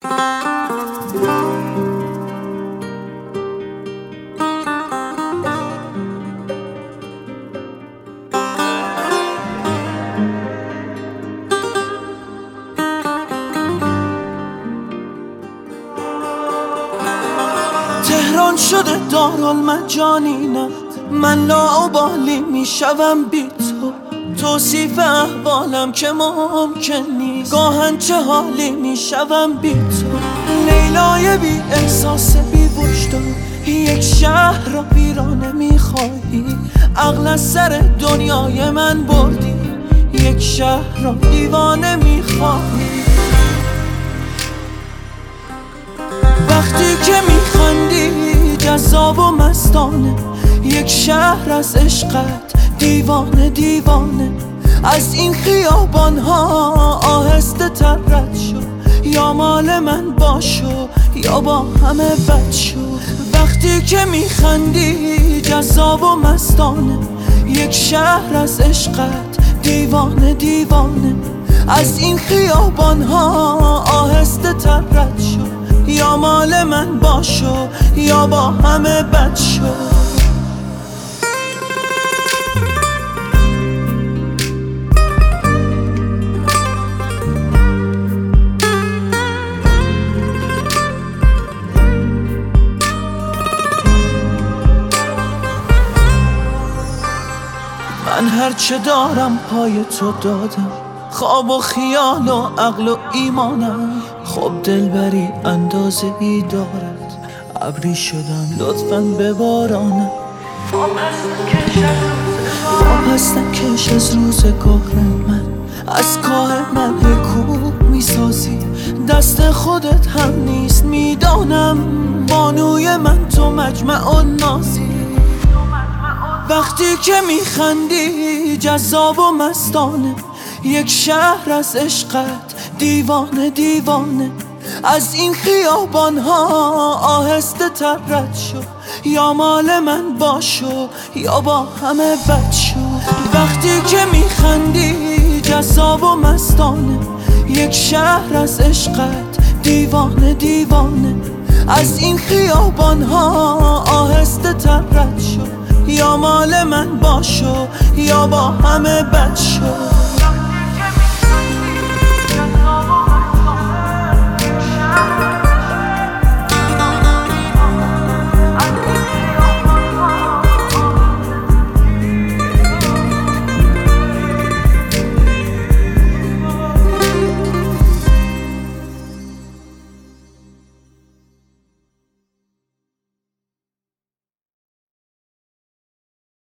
تهران شده دارالمجانینم، من لاابالی میشوم بی تو. توصیف احوالم که ممکن نیست، گاهن چه حالی میشوم بی تو. لیلای بی احساس بی وجدان، یک شهر را ویرانه میخواهی. عقل از سر دنیای من بردی، یک شهر را دیوانه میخواهی. وقتی که میخندی جذاب و مستانه، یک شهر از عشقت دیوانه دیوانه. از این خیابان ها آهسته تر رد شو، یا مال من باشو یا با همه بد شو. وقتی که میخندی جذاب و مستانه، یک شهر از عشقت دیوانه دیوانه. از این خیابان ها آهسته تر رد شو، یا مال من باشو یا با همه بد شو. من هرچه دارم پای تو دادم، خواب و خیال و عقل و ایمانم. خب دلبری اندازه ای دارد، ابری شدم لطفاً ببارانم. آب هستم کش از روزگار من، از کاه من کوه میسازی. دست خودت هم نیست میدانم، بانوی من تو مجمع و نازی. وقتی که میخندی جذاب و مستانه، یک شهر از عشقت دیوانه دیوانه. از این خیابان ها آهسته تر رد شو، یا مال من باشو یا با همه بد شو. وقتی که میخندی جذاب و مستانه، یک شهر از عشقت دیوانه دیوانه. از این خیابان ها آهسته تر رد شو، یا مال من باشو یا با همه بد شو.